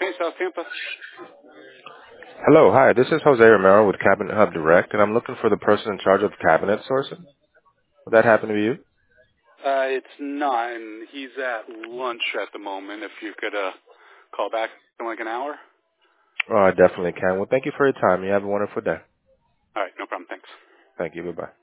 Okay, South Tampa. Hello, hi. This is Jose Romero with Cabinet Hub Direct, and I'm looking for the person in charge of cabinet sourcing. Would that happen to be you? It's not, and he's at lunch at the moment. If you could call back in like an hour. Oh, I definitely can. Well, thank you for your time. You have a wonderful day. All right, no problem. Thanks. Thank you. Bye-bye.